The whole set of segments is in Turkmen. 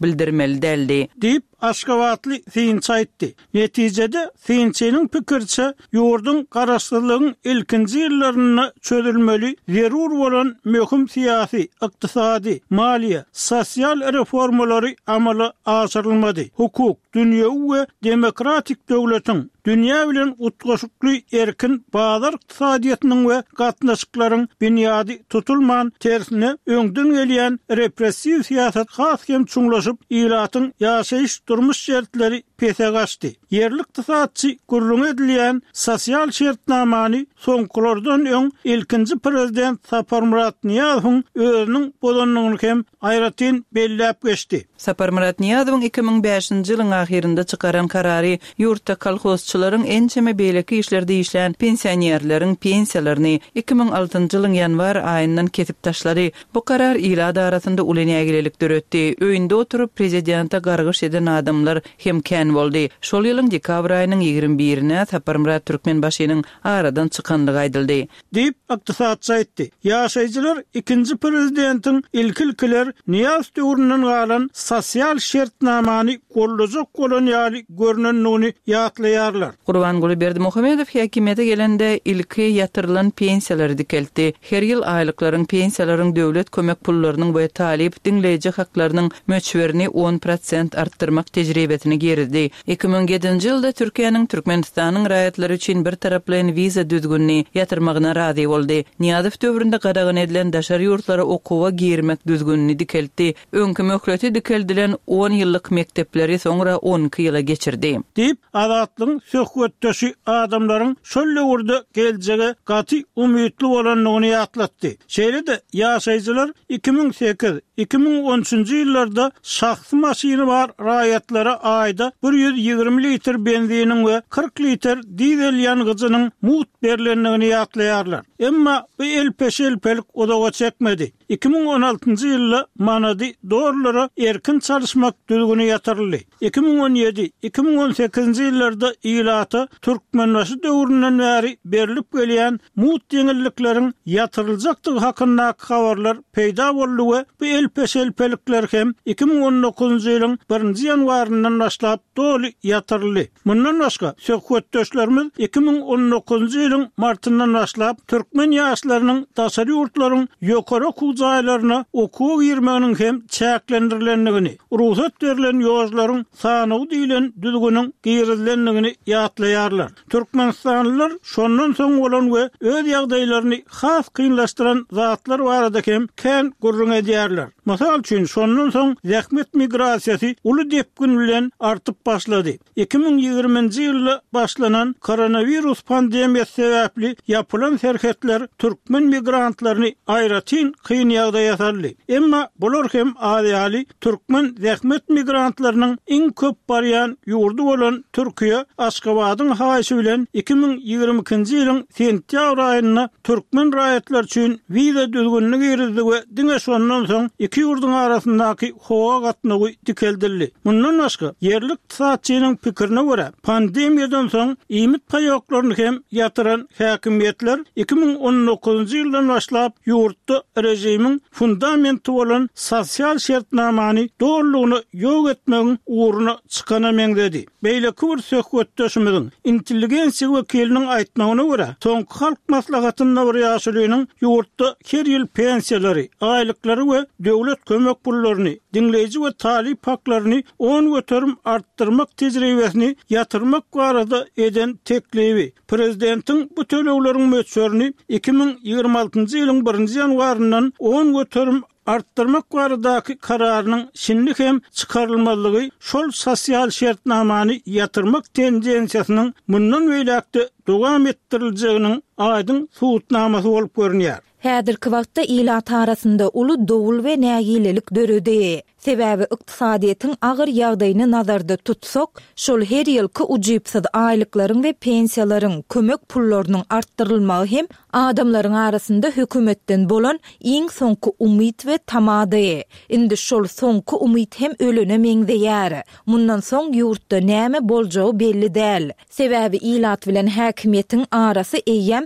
bildirmeli deldi. Deyip Aşgabatlı Siyinçi aytdy. Netijede Siyinçi'nin pikirçe yurdun garaşdyrlığın ilkinji ýyllaryna çözülmeli, zerur bolan möhüm siyasi, ykdysady, maliýe, sosial reformalary amala aşyrylmady. Hukuk, dünýäwi we demokratik döwletiň dünya bilen utgaşykly erkin bazar ykdysadyýatynyň we gatnaşyklaryň bünyady tutulman tersine öňden gelýän repressiw siýasat has hem çuňlaşyp ýylatyň ýaşaýyş durmuş şertleri pese gaçdy. Yerli ykdysatçy gurrun edilýän sosial şertnamany soňkulardan öň ilkinji prezident Sapar Murat Niýazowyň özüniň bolanyny hem aýratyn belläp geçdi. Sapar Murat Niýazowyň 2005-nji ýylyň ahirinde çykaran karary ýurtda kolhozçylaryň ençeme beýleki işlerde işlän pensionerleriň pensiýalaryny 2006-njy ýylyň ýanwar aýyndan kesip taşlady. Bu karar ýyla arasynda uly nägilelik döretdi. Öýünde oturup prezidenta gargyş eden adamlar hem kän boldy. Şol ýylyň dekabr aýynyň 21-ne Sapar Murat Türkmenbaşynyň aradan çykanlygy aýdyldy. Deyip ykdysatçy aýtdy. Ýaşaýjylar ikinji prezidentiň ilkiler Niýaz döwründen galan sosial şertnamany gollajak bolan ýaly görnenligini ýatlaýarlar. Gurbanguly Berdimuhammedow häkimete gelende ilki ýatyrylan pensiýalary dikeldi. Her ýyl aýlyklaryň pensiýalaryň döwlet kömek pullarynyň we talip dinleýiji haklarynyň möçberini 10% arttyrmak tejribesini gerdi. 2007-nji ýylda Türkiýanyň Türkmenistanyň raýatlary üçin bir taraply viza düzgünni ýatyrmagyna razy boldy. Niýazow döwründe gadagan edilen daşar ýurtlara okuwa girmek düzgünni dikeldi. Öňkü möhleti dikeldilen 10 ýyllyk mektepleri soňra 12 ýyla geçirdi. Deyip adatlyň söhbetdeşi adamlaryň şol ýurda geljege gaty umytly bolanlygyny ýatlatdy. Şeýle-de ýaşaýjylar 2008-2013-nji ýyllarda şahsy maşyny bar raýatlara aýda 120 litr benzinin we 40 litr dizel ýangyjynyň mut berilenligini ýatlaýarlar. Emma bu elpeşelpelik odaga çekmedi. 2016-njy ýylda manady dorlara erkin çalışmak düzgünü ýatyryldy. 2017-2018-nji ýyllarda ýylata Türkmenbaşy döwründen bäri berilip gelýän mut ýeňillikleriň ýatyryljakdygy hakynda habarlar peýda boldy we bu elpeşelpelikler hem 2019-njy ýylyň 1-nji ýanwaryndan başlap doly ýatyryldy. Mundan başga söhbetdeşlerimiz 2019-njy ýylyň martyndan başlap türkmen ýaşlarynyň daşary ýurtlaryň ýokary okuwjaýlaryna okuw girmeginiň hem çäklendirilýändigini, ruhsat berilen ýoşlaryň sanygy diýilen düzgünüň girizlendigini ýatlaýarlar. Türkmenistanlylar şondan soň bolan we öz ýagdaýlaryny has kynlaşdyran zatlar barada hem kän gurrun edýärler. Masal üçin şondan soň zähmet migrasiýasy uly depgin bilen artyp başlady. 2020-nji ýylda başlanan koronavirus pandemiýasy sebäpli yapılan serhetler türkmen migrantlaryny aýratyn kyn ýagdaýa saldy. Emma bular hem ýaly türkmen zähmet migrantlarynyň iň köp barýan ýurdu bolan Türkiýe Aşgabatyň haýysy bilen 2022-nji ýylyň sentýabr aýyna türkmen raýatlar üçin viza düzgünligi girizdi we diňe şondan soň iki ýurduň arasyndaky howa gatnagy dikeldirdi. Mundan başga yerli ykdysatçynyň pikirine görä pandemiýadan soň ýymit paýoklaryny hem ýatyran häkimiýetler 2019-njy ýyldan başlap ýurtda rejimiň fundamenti bolan sosial şertnamany doğrulugyny ýok etmegiň uğruna çykana meňzedi. Beýleki bir söhbetdeşimiziň intelligensiýa wekiliniň aýtmagyna görä soňky halk maslahatyna bir ýaşarynyň ýurtda her ýyl pensiýalary, aýlyklary we döwlet kömek pullaryny, dinleýiji we talip haklaryny 10 götürüm arttyrmak tejribesini ýatyrmak barada eden teklibi prezidentiň bu töleýlerin möçberini 2026-njy ýylyň 1-nji ýanwaryndan 10 götürüm arttırmak baradaky kararynyň şinlik hem çykarylmalygy şol sosial şertnamany ýatyrmak tendensiýasynyň mundan beýlekde dowam etdirilýäginiň aýdyn suwutnamasy bolup görünýär. Häzirki wagtda ýylat arasynda uly dowul we nägilelik döredi. Sebäbi ykdysadyýetyň agyr ýagdaýyny nazarda tutsak, şol her ýylky ujypsyd aýlyklaryň we pensiýalaryň kömek pullarynyň arttyrylmagy hem adamlaryň arasynda hökümetden bolan iň soňky umyt we tamady. Indi şol soňky umyt hem ölene meňdeýär. Mundan soň ýurtda näme boljagy belli däl. Sebäbi ilat bilen häkimiýetiň arasy eýem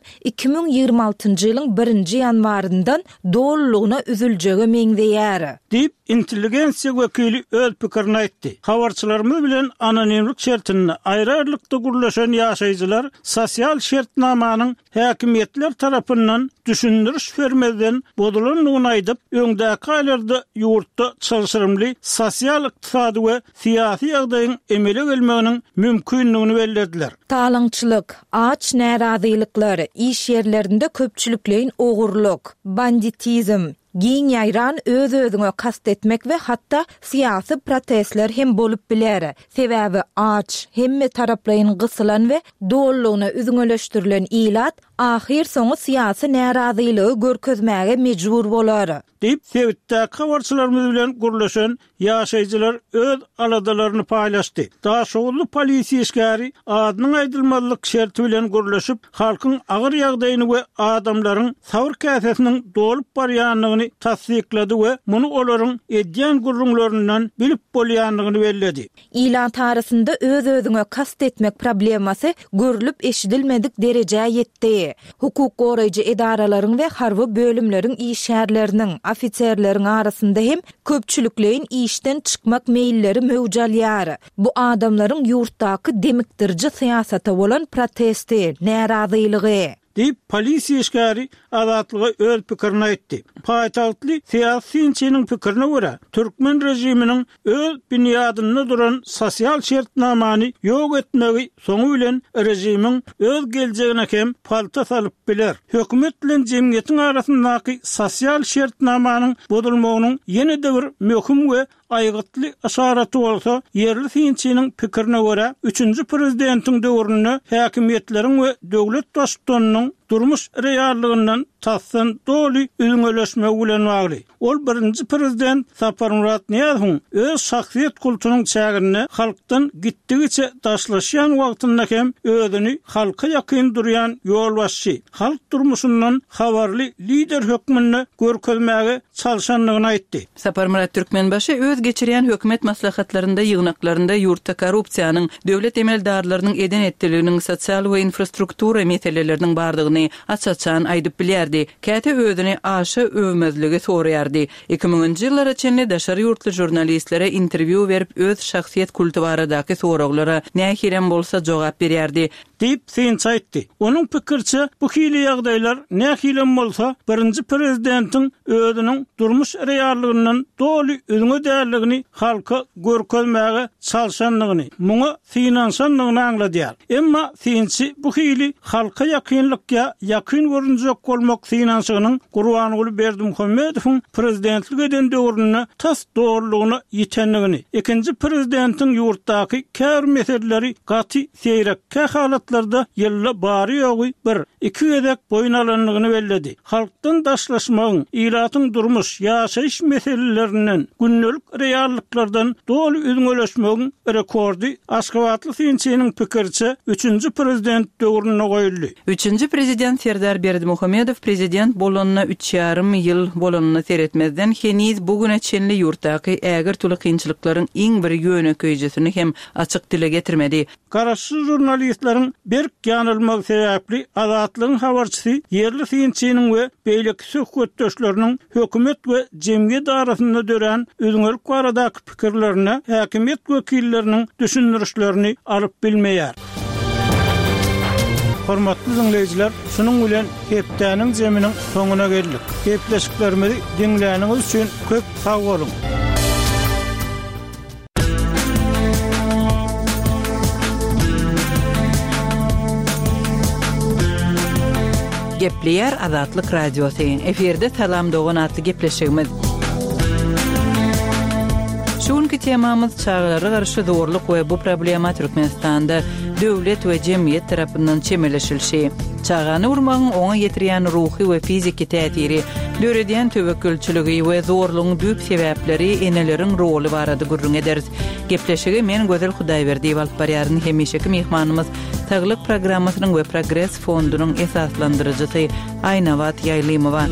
2026-njy ýylyň 1-nji ýanwaryndan dollugyna üzüljegi meňdeýär. Dip intelligensiýa wekili öz pikirini aýtdy. Habarçylarymyz bilen anonimlik şertini aýrarlykda gurlaşan ýaşaýjylar sosial şertnamanyň häkimiýetler tarapyndan düşündiriş vermeden bodulanlygyny aýdyp, öňdäki aýlarda ýurtda çalışyrymly sosial, ykdysady we syýasy ýagdaýyň emele gelmeginiň mümkinligini bellediler. Talaňçylyk, aç närazylyklary, iş ýerlerinde köpçüliklerin ogurlyk, banditizm, giň ýaýran öz-özüňe kast etmek we hatda syýasy protestler hem bolup biler. Sebäbi aç, hemme taraplaryň gysylan we dollugyna üzüňeleşdirilen ilat ahir soňy syýasy närazylygy görkezmäge mejbur bolar. Diýip Sewitdäki habarçylarymyz bilen gurlaşan ýaşaýjylar öz aladalaryny paýlaşdy. Daşowly polisiýa işgäri adynyň aýdylmalyk şerti bilen gurlaşyp, halkyň agyr ýagdaýyny we adamlaryň sabr käsesiniň dolup barýanlygyny tasdiklady we muny olaryň edýän gurrunlaryndan bilip bolýanlygyny belledi. Ilat arasynda öz-özüňe kast etmek problemasy görülüp eşidilmedik derejäge ýetdi. Hukuk goraýjy edaralaryň we harby bölümleriň işgärleriniň, ofitserleriň arasynda hem köpçüliklerin işten çykmak meýilleri mewjalýar. Bu adamlaryň ýurtdaky demikdirji syýasata bolan protesti, närazylygy diýip polisiýa işgäri azatlyga öz pikirini aýtdy. Paýtagtly syýasyçynyň pikirine görä, türkmen rejiminiň öz binýadyna duran sosial şertnamany ýok etmegi soňu bilen rejimiň öz geljegine hem palta salyp biler. Hökümet bilen jemgyýetiň arasyndaky sosial şertnamanyň bodulmagynyň ýene-de bir möhüm we aýgytly aşaraty bolsa, yerli syýasyçynyň pikirine görä, 3-nji prezidentiň döwründe häkimiýetleriň we döwlet başçylarynyň durmuş reallygyndan tassan doli üzüňeleşme bilen bagly. Ol 1-nji prezident Saparmurat Niýazowyň öz şahsiýet kulturynyň çägirini halkdan gitdigiçe daşlaşýan wagtynda hem özüni halka ýakyn durýan ýolbaşçy, halk durmuşyndan habarly lider hökmünde görkezmäge çalşanlygyny aýtdy. Saparmurat Türkmenbaşy öz geçirýän hökümet maslahatlarynda ýygnaklarynda ýurtda korrupsiýanyň, döwlet emeldarlarynyň eden etdiliginiň sosial we infrastruktura meseleleriniň bardygyny açaçan aýdyp bilýärdi. Käte özüni aşy övmezligi soraýardy. 2000-nji ýyllara çenli daşary ýurtly jurnalistlere interwýu berip öz şahsiýet kulty baradaky soraglara nähirem bolsa jogap berýärdi. Diýip syýança aýtdy. Onuň pikirçe bu hili ýagdaýlar nähilem bolsa 1-nji prezidentiň özüniň durmuş reallygyndan doli özüňe däligini halka görkezmäge çalşanlygyny, muňa finansanlygyny aňladýar. Emma syýançy bu hili halka ýakynlykka ýakyn görünjek bolmak syýançynyň Gurbanyguly Berdimuhammedowyň prezidentlik eden döwrüne tas doğrulugyny ýetenligini, ikinji prezidentiň ýurtdaky kär meseleleri gaty seýrekkä halatlarda ýylla bary ýogy bir iki gedek boyun alanlygyny belledi. Halkdan daşlaşmagyň, ilatyň durmuş, ýaşaýyş meselelerinden, günnelik reallyklardan dolu üzüňeleşmegiň rekordy Aşgabatly syýasynyň pikirçe 3-nji prezident döwrüne goýuldy. 3-nji prezident Serdar Berdimuhammedow prezident bolanyna 3,5 ýyl bolanyny seretmezden heniz bugüne çenli ýurtdaky ägir tuly kynçylyklaryň iň bir ýöneköýjesini hem açyk dile getirmedi. Garaşy jurnalistleriň berk ýanylmagy sebäpli azatlygyň habarçysy yerli syýasynyň we beýleki söhbetdeşleriniň hökümet we jemgyýet arasynda dören özüňelik baradaky pikirlerini häkimiýet wekilleriniň düşündirişlerini alyp bilmeýär. Hormatly dinleyijiler, şunun bilen hepdäniň jeminiň soňuna geldik. Hepleşiklerimizi dinläniňiz üçin köp sag bolun. Gepleýär Azatlyk radiosy. Eferde salam dogan atly gepleşigimiz. Şunki temamyz çağlara garşy zorluk we bu problema Türkmenistanda döwlet we jemgyýet tarapyndan çemeleşilşi. Çağany urmagyň oňa ýetirýän ruhy we fiziki täsiri, döredýän töwekkülçiligi we zorlugyň düýp sebäpleri eneleriň roly barady gurrun ederiz. Gepleşigi men Gözel Hudaýberdiýew alyp barýaryn hemişeki mehmanymyz Taglyk programmasynyň we Progress fondunyň esaslandyrjysy Aynabat Ýaýlymowa.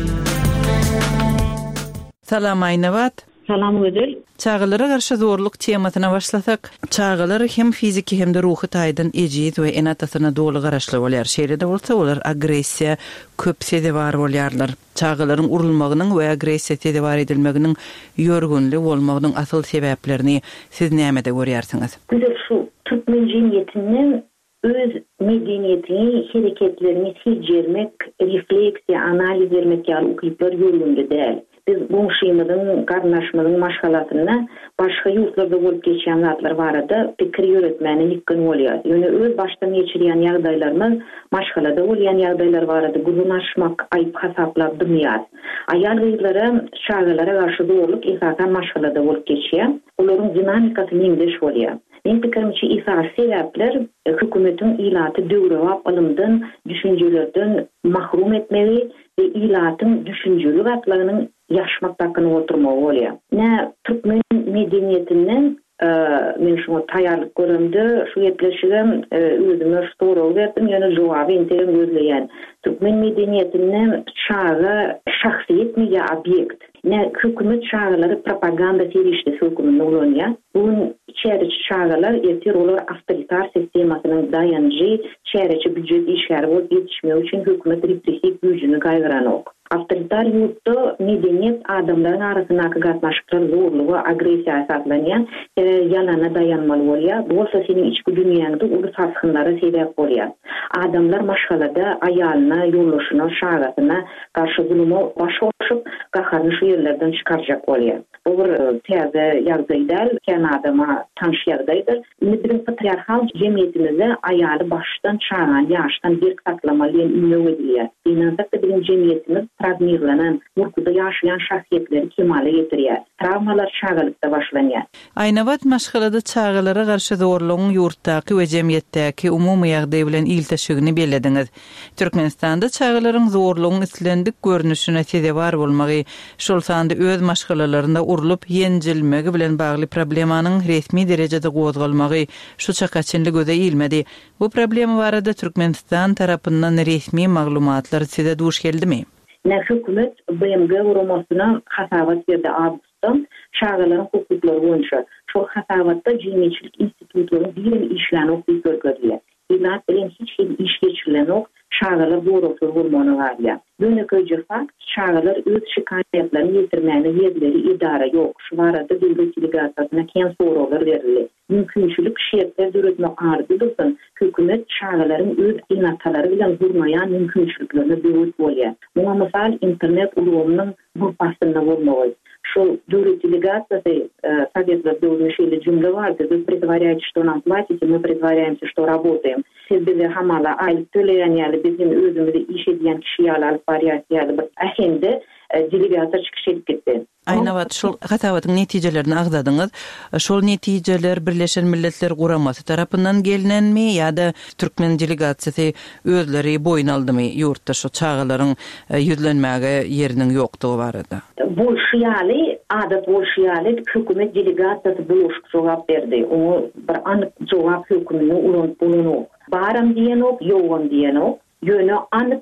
Salam Aynabat. Salam Ödül. Çağılara garşy zorluk temasyna başlasak, çağılar hem fiziki hem de ruhy taýdan ejid we enatasyna dolu garaşly bolýar. Şeýle bolsa olar agressiýa köpsede bar bolýarlar. Çağılaryň urulmagynyň we agressiýa bar edilmeginiň ýörgünli bolmagynyň asyl sebäplerini siz näme de görýärsiňiz? Güzel şu Türk medeniyetiniň öz medeniyetini, hareketlerini siljermek, refleksiya, analiz etmek ýaly ukyplar ýörgünli däl. Biz bu şeýmeden garnaşmagyň maşgalatyna başga ýurtlarda bolup geçýän zatlar barada pikir ýöretmäni ýykyn bolýar. Ýöne öz başdan geçirýän ýagdaýlaryny maşgalada bolýan ýagdaýlar barada gurulnaşmak, aýyp hasaplap durýar. Aýal gyzlara, şagalara garşy zorluk esasan maşgalada bolup geçýär. Olaryň dinamikasy ýeňdeş bolýar. Men pikirimçe esas sebäpler hökümetin ilaty döwrewap alymdan, düşünjelerden mahrum etmegi ve ilatyň düşünjeli gatlarynyň ýaşmakdakyny oturmagy bolýar. Nä Türkmen medeniyetinden men şunu taýýarlyk görümdi, şu ýetleşigem özüme sorag berdim, ýöne jogaby interim gözleýän. Türkmen medeniyetinden çağa şahsiýet mi ýa obyekt? Ne hükümet çağrıları propaganda serişte hükümünde olunca, bunun içerici çağrılar yeter olur avtoritar sistemasının dayanıcı çerici büdjet işleri olup yetişmeyi için hükümet represif gücünü gaydıran ok. Avtoritar yurtta medeniyet adamların arasındaki gatnaşıklar zorluğu, agresiya esaslanyan yalana dayanmalı bolýar. Bu olsa senin içki dünýäňde uly saçkynlara sebäp bolýar. Adamlar maşgalada aýalyna, ýoldaşyna, şagatyna garşy zuluma baş goşup, gaharny şu ýerlerden çykarjak bolýar. Bu bir täze ýagdaýdar, kän adama tanış ýagdaýdyr. Bizim patriarhal jemgyýetimizde aýaly başdan çağan, ýaşdan bir katlamaly ünlü edilýär. Dinazakda bizim jemgyýetimiz travmirlanan, murkuda ýaşaýan şahsiýetleri kemale ýetirýär. Travmalar çağalykda başlanýar. Aynabat maşgalada çağılara garşy zorlugyň ýurtdaky we jemgyýetdäki umumy ýagdaý bilen ilteşigini belediňiz. Türkmenistanda çağılaryň zorlugyň islendik görnüşine sebäp bolmagy, şol sanda öz maşgalalarynda urulup ýenjilmegi bilen bagly problemanyň resmi derejede gozgalmagy şu çakaçynly göze ilmedi. Bu problem barada Türkmenistan tarapyndan resmi maglumatlar size duş geldimi? Hükümet BMG urumasyna hasabat berdi Awgustdan şagaların hukuklary boýunça. Şol hasabatda jemgyýetçilik institutlarynyň birim işlerini okuyup görkezdiler. Ilat bilen hiç iş geçirilen ok, şagalar doğrultuly bolmany garýar. Döneköje fakt, şagalar öz şikaýetlerini ýetirmäni ýerleri idara ýok. Şu barada döwlet delegatsiýasyna kän soraglar berildi. Mümkinçilik şertler döretmek arzudydyň, hökümet şagalaryň öz inatalary bilen durmaýan mümkinçiliklerini döwret bolýar. Muňa mysal internet ulgamynyň bu pasyna bolmagy. Что дуры делегации советов должны жумле варды, вы притворяете, что нам платите, мы притворяемся, что работаем. Siz bize hamala aylık töleyen yani bizim özümüzde iş ediyen kişiyi alıp bariyat yani ahende delegasyon çıkış edip gitti. Aynabat şol hatawatyň netijelerini agdadyňyz. Şol netijeler Birleşen Milletler Guramasy tarapyndan gelinenmi ýa-da Türkmen delegasiýasy özleri boýun aldymy ýurtda şu çağılaryň ýüzlenmäge ýeriniň ýokdugy barada? Bolşiýaly, adat bolşiýaly hökümet delegasiýasy buluşyp jogap berdi. Onu bir anyk jogap hökümetiň ulanyp baram diýen ok, ýogam diýen ok. Ýöne anyk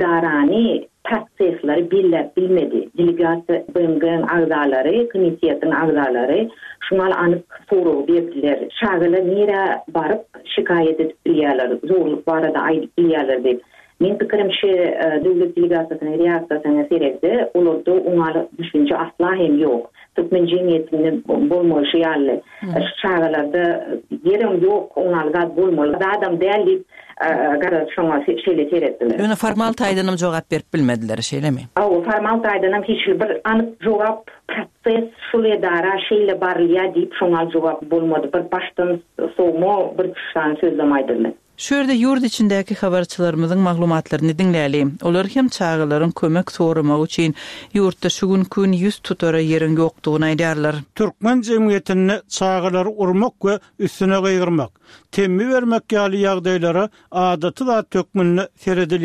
idarany prosesleri bilmedi. Delegasiya BMG'nin agdalary, komitetin agdalary şuňal anyk sorag berdiler. Şagalar nere barıp şikayet edip bilýärler, zorluk barada aýdyp bilýärler diýip. Men pikirimçe döwlet delegatsiýasynyň reaksiýasyna seredde, olurda oňaly düşünje asla hem ýok. Türkmen jemgyýetiniň bolmaşy ýaly. Şagalarda ýerim ýok, oňaly gad bolmaly. Adam däl gara şoňa şeýle sereddiler. Ýöne formal taýdanam jogap berip bilmediler, şeýlemi? Formal taýdanam hiç bir anyk jogap proses şol edara şeýle barlýar diýip şoňa jogap bolmady. Bir başdan sowma bir kişiň sözlemäýdirler. Şöyle yurt içindäki habarçylarymyzyň maglumatlaryny dinläli. Olar hem çağılaryň kömek soramak üçin ýurtda şu gün ýüz tutara ýeriň ýokdugyny aýdarlar. Türkmen jemgyýetine çağılary urmak we üstüne gaýgyrmak, temmi bermek ýaly ýagdaýlara adaty da tökmünni seredilýär.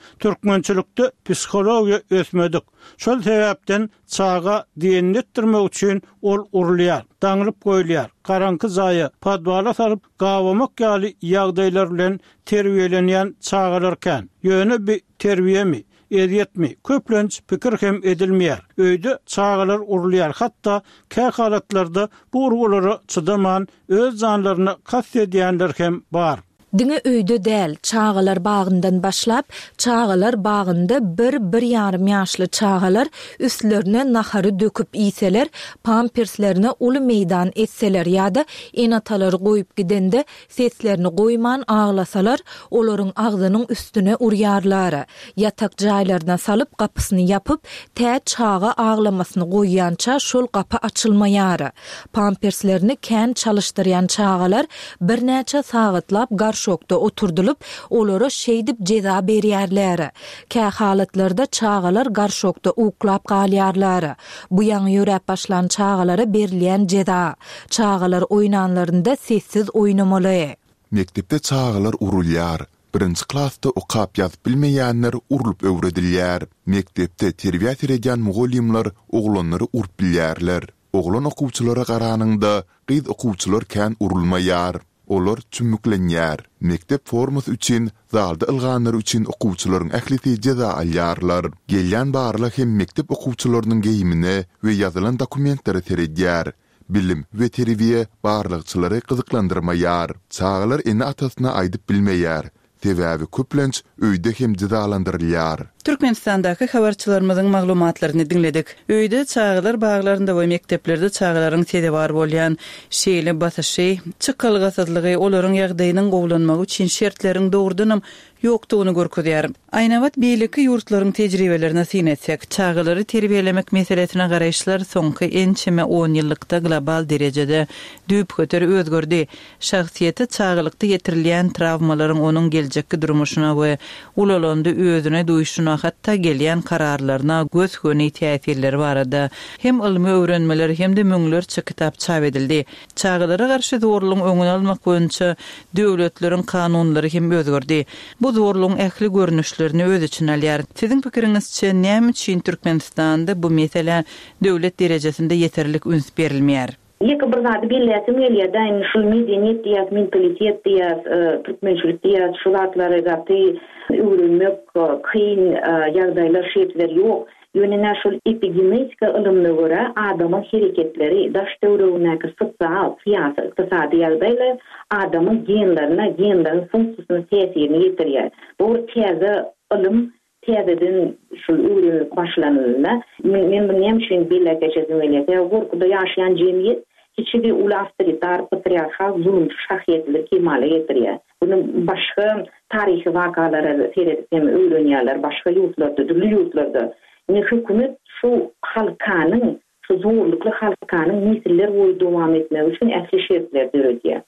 Türkmençilikde psixologiya ösmedik. Şol sebäpden çağa diýen etdirmek üçin ol urulýar, daňylyp goýulýar. Karanky zaýy padwala salyp gawamak ýaly ýagdaýlar bilen terbiýelenýän çağalarken ýöne bir terbiýemi ediyetmi? Köplenç pikir hem edilmeýär. Öýde çağalar urulýar. Hatda kä halatlarda bu urgulary çydaman öz janlaryny kastetýänler hem bar. Diňe öýde däl, çağalar bagyndan başlap, çağalar bagynda 1-1,5 ýaşly çağalar üstlerine nahary döküp iýseler, pamperslerini uly meýdan etseler ýa-da enatalary goýup gidende seslerini goýman aglasalar, olaryň agzynyň üstüne urýarlar. Yatak jaýlaryna salyp gapysyny ýapyp, tä çağa aglamasyny goýýança şol gapy açylmaýar. Pamperslerini kän çalyşdyrýan çağalar birnäçe sagatlap şokda oturdulup olary şeýdip jeza berýärler. Kä halatlarda çağalar garşokda uklap galýarlar. Bu ýaňy ýörep başlan çağalara berilýän jeza. Çağalar oýnanlarynda sessiz oýnamaly. Mektepde çağalar urulýar. Birinci klasda okap ýazyp bilmeýänler urulup öwredilýär. Mektepde terbiýat edýän mugallimler oglanlary urup bilýärler. Oglan okuwçylara garanyňda gyz okuwçylar kän urulmaýar. Olar çümmüklenýär. Mektep formasy üçin, zalda ılganlar üçin okuwçylaryň ählisi jeza alýarlar. Gelýän barlar hem mektep okuwçylarynyň geýimine we ýazylan dokumentlere seredýär. Bilim we terbiýe barlykçylary gyzyklandyrmaýar. Çağalar eni atasyna aýdyp bilmeýär. Sebäbi köplenç öýde hem jezalandyrylýar. Türkmenistandaky habarçylarymyzyň maglumatlaryny dinledik. Öýde çağalar baglarynda we mekteplerde çağalaryň sede bar bolýan şeýle basyşy, çykylgysyzlygy, olaryň ýagdaýynyň gowlanmagy üçin şertleriň dogrudanam ýokdugyny görkezýär. Aýnabat beýleki ýurtlaryň tejribelerini synetsek, çağalary terbiýelemek meselesine garaýşlar soňky ençeme 10 ýyllykda global derejede düýp köter özgördi. Şahsiýeti çağalykda ýetirilýän travmalaryň onuň geljekki durmuşyna we ulalanda özüne duýuşyna hatta gelýän kararlaryna göz göni täsirleri barada. Hem ilmi öwrenmeler hem de müňlerçe kitap çap edildi. Çağalara garşy zorlugyň öňüni almak boýunça döwletleriň kanunlary hem özgördi. Bu zorlugyň ähli görnüşlerini öz içine alýar. Siziň pikiriňizçe näme üçin Türkmenistanda bu mesele döwlet derejesinde yeterlik üns berilmeýär? Ýeke bir zady belläsim gelýär da, şu medeniýet diýär, mentalitet diýär, türkmençilik diýär, şu zatlary gaty öwrenmek kyn ýagdaýlar şeýtler ýok. Ýöne şol epigenetika ilmine görä adamyň hereketleri, daş döwründäki sosial, syýasy, ykdysady ýagdaýlar adamyň genleriň funksiýasyny täsirini ýetirýär. Bu täze ilim täzeden şu öwrenmek başlanýar. Men bu näme üçin belläkeçesim gelýär? Gorkuda ýaşaýan jemgyýet hiçbir ulastrytar, patriarchal zulüm şahsiýetleri kemale ýetirýär. Bunu başga taryhy wakalary seredip öwrenýärler, başga ýurtlarda, dürli ýurtlarda. Hökümet şu halkanyň, şu zorlukly halkanyň nesiller boýy dowam etmek üçin ähli şertler berýär.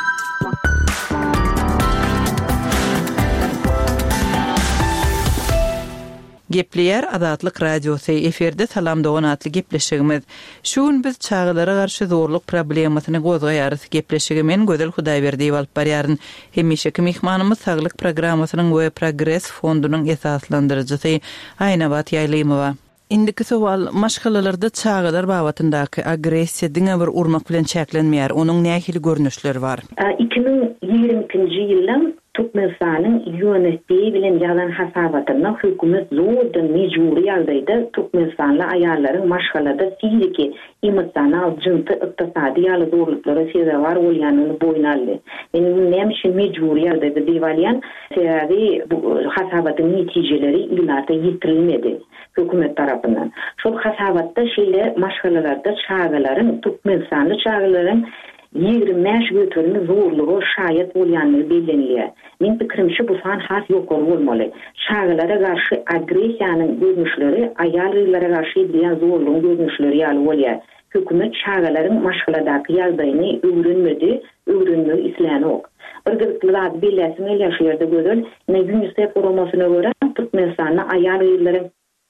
Gepleyer Adatlyk Radiosy eferde salamda onatly gepleşigimiz. Şuň biz çağalara garşy zorluk problemasyny gozgaýarys. Gepleşigimen Gözel Hudaýberdiýew alyp barýaryn. Hemişeki mehmanymyz Saglyk programmasynyň we Progress fondunyň esaslandyrjysy Aýnabat Ýaýlymowa. Indiki sowal maşgalalarda çağalar babatyndaky agressiýa diňe bir urmak bilen çäklenmeýär. Onuň nähili görnüşleri bar? 2022-nji ýylyň Türkmenistanyň ýönetdiği bilen ýalan hasabatyna hökümet zordan mejburi ýagdaýda Türkmenistanly aýallaryň maşgalada fiziki, emosional, jynty, ykdysady ýaly zorluklara sebäp bolýanyny boýna aldy. Näme üçin mejburi ýagdaýda diýilýän, sebäbi bu hasabatyň netijeleri ýyllarda ýetirilmedi hökümet tarapyndan. Şol hasabatda şeýle maşgalalarda çağalaryň, Türkmenistanly çağalaryň 20 yaş götürme zorluğu şayet bolýanyny bellenilýär. Men pikirimçe bu san has ýokary bolmaly. Çağalara garşy agresiýanyň görnüşleri, aýallara garşy edilýän zorlugyň görnüşleri ýaly bolýar. Hökümet çağalaryň maşgaladaky ýagdaýyny öwrenmek islenok. Bir gyzyklylar belläsini ýaşaýarda gözel, UNICEF formasyna görä Türkmenistanyň aýal ýerleri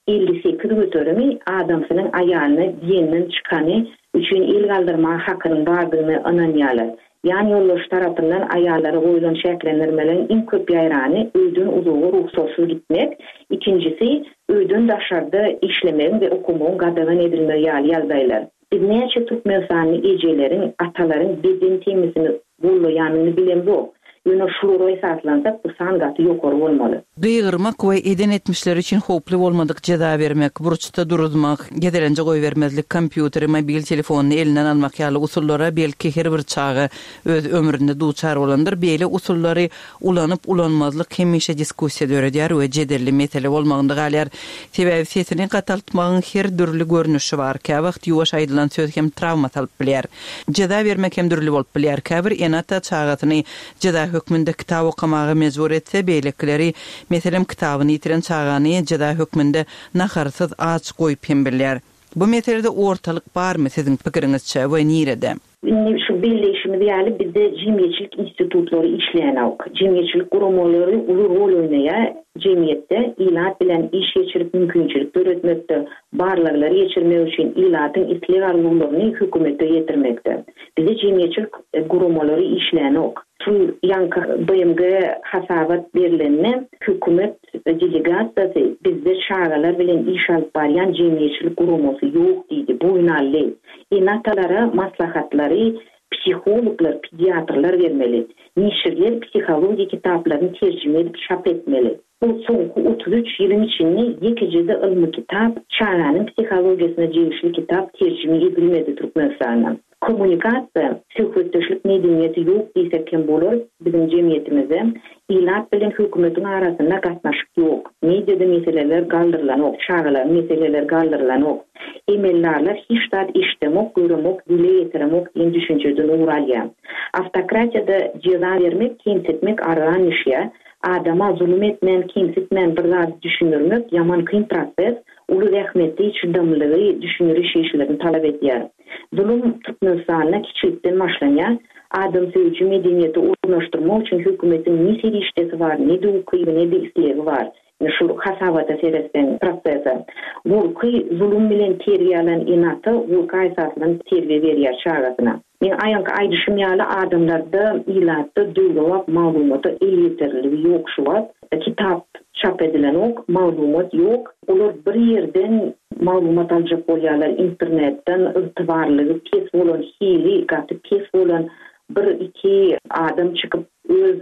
58 götürmi adamsynyň aýalyny diýenden çykany üçin il galdyrma hakynyň bardygyny ananýalar. Yani yoldaş tarafından ayarları koyulan şekillendirmelerin en köp yayrağını öydün uzuğu ruhsatsız gitmek. İkincisi öydün daşarda işlemenin ve okumun qadağan edilme yaldaylar. Biz neyse Türkmenistanlı ecelerin, ataların beden temizini bulayanını bilen bu. Yine şuuru esaslansak bu sangatı yokoru olmalı. Gıygırmak ve eden etmişler için hoplu olmadık ceza vermek, burçta duruzmak, gederence koy vermezlik, kompüteri, mobil telefonunu elinden almak yalı usullara belki her bir çağı öz ömründe duçar olandır. Böyle usulları ulanıp ulanmazlık hemişe diskusiya dörediyor ve cederli mesele olmağında galyar. Sebebi sesini qataltmağın her dürlü görünüşü var. Kavakt yuvaş aydılan söz hem travmat alıp bilyar. Ceza vermek hem dürlü olup bilyar. Kavir enata çağatını ceza hükmünde kitab okamağı mecbur etse beylikleri meselem kitabını itiren çağanı ceza hükmünde nakarsız ağaç koyup hembirler. Bu meselede ortalık var mı sizin pikirinizçe ve nirede? Şu birleşimi diýeli bizde cemiyetçilik institutları işleyen ok. Cemiyetçilik gurumaları ulur rol oynaya cemiyette ilat bilen iş geçirip mümkünçilik öğretmekte barlagları geçirmek için ilatın islegal yollarını hükümete getirmekte. Bizde cemiyetçilik gurumaları işleyen ok. Şu yankı BMG hasabat berilenine hükümet delegasiyası bizde şağalar bilen iş alıp barayan cemiyetçilik guruması yok deydi. Boynalli. İnatalara maslahatları psikologlar, pediatrlar vermeli. Nişirler psikoloji kitaplarını tercüme edip çap etmeli. Bu sonku 33 yılın içinde yekicede ilmi kitap, çağanın psikolojisine cevişli kitap tercüme edilmedi Türkmenistan'dan. Kommunikasiya, söhbetdeşlik medeniyeti yok diysek kim bolur bizim cemiyetimizde. İlat bilen hükümetin arasında gatnaşyk yok. Medyada meseleler galdyrılan ok, çağalar meseleler galdyrılan ok. Emellarlar hiç tat iştemok, göremok, dile yetiremok en düşünceden uğralya. Автократiyada ceza vermek, kemsetmek aralan işya. Adama zulüm etmen, kemsetmen bir zat düşünürmek, yaman kıyın proses, ulu rahmetli, çıdamlığı, düşünürü şeyşlerini talep ediyor. Zulüm Türkmenistan'la kiçilikten başlanıyor. Adam sevci medeniyeti oluşturmak için hükümetin ne seri iştesi var, ne de hukuki ne de isleği var. Şu hasavata seresten prosesi. Vulkı zulüm bilen terbiyalan inatı, vulkı esasından terbiye veriyor çağrısına. Men ayank aydışım yalı adamlarda ilatta dövlevap malumatı el yeterliliği yok şu var. Kitap çap edilen ok, malumat yok. Olur bir yerden malumat alacak bolyalar internetten itibarlığı kes olan hili, katı kes olan bir iki adam çıkıp öz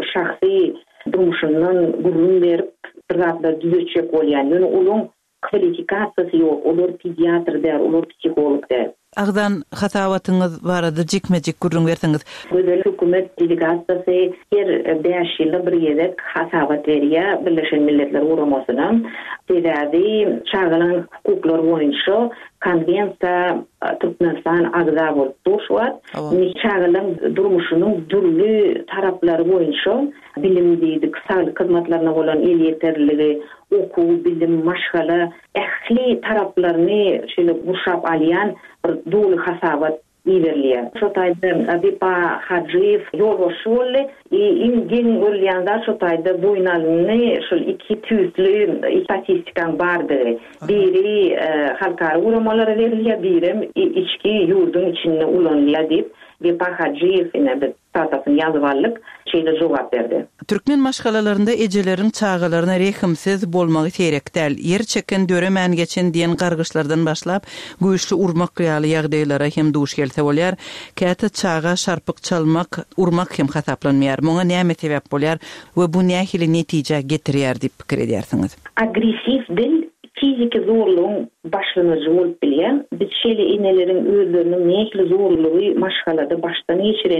şahsi durmuşundan gururun verip zatlar düzecek bolyan. Yani onun kvalifikasiyası yok. Olur pediatr der, olur psikolog der. Ağdan hasavatınız varada cikmecik gurrun vertiniz. Böyle hükümet delegasiyası her 5 yılda bir yedek hasavat veriyor Birleşen Milletler uğramasından. Sebebi çağılan hukuklar boyunca konvensiya Türkmenistan agza bolup duruşuat. Çağılan durmuşunun türlü tarapları boyunca bilim deydik, sağlık hizmetlerine olan el yeterliliği, oku, bilim, maşgala, ehli taraplarını şöyle burşap alayan bir dolu hasavat ilerliyor. Şotayda Bipa Hacıyev yolu şöyle ilgin ölyanlar şotayda boynalını şöyle 200'lü istatistikan vardı. Biri halkara uğramaları veriliyor, biri içki yurdun içinde ulanılıyor deyip Bipa Hacıyev bir tasasın yazıvallık şeyle cevap verdi. Türkmen maşgalalarında ecelerin çağalarına rehimsiz bolmağı teyrek del. Yer çeken döremen geçen diyen qargışlardan başlap, güýçli urmak ýaly ýagdaýlara hem duş gelse bolýar. Käte çağa şarpyk çalmak, urmak hem hasaplanmaýar. Muňa näme sebäp bolýar we bu nähili netije getirýär diýip pikir edýärsiňiz? Agresif dil fiziki zorluğun başlanıcı olup bilen, biz şeýle inelerin özlerinin nähili zorluğu maşgalada baştan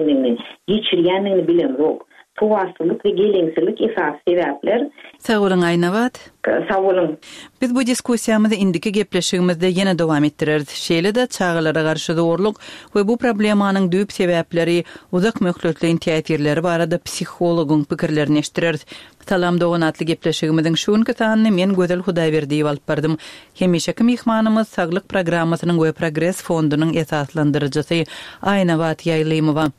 geçirýänini bilen yok. Tuvarsızlık ve geleňsizlik esas sebäpler. Sağ olun Aynavat. Sağ olun. Biz bu diskussiýamyzda indiki gepleşigimizde ýene dowam etdireriz. Şeýle-de çağalara garşy zorluk we bu problemanyň düýp sebäpleri, uzak möhletliň täsirleri barada psihologyň pikirlerini eşdireriz. Salam doganatly gepleşigimiziň şuňky sanyny men Gözel Hudaýberdiýew alyp bardym. Hemişeki mihmanymyz Saglyk programmasynyň we Progress fondunyň esaslandyrjysy Aynavat Ýaýlymowa.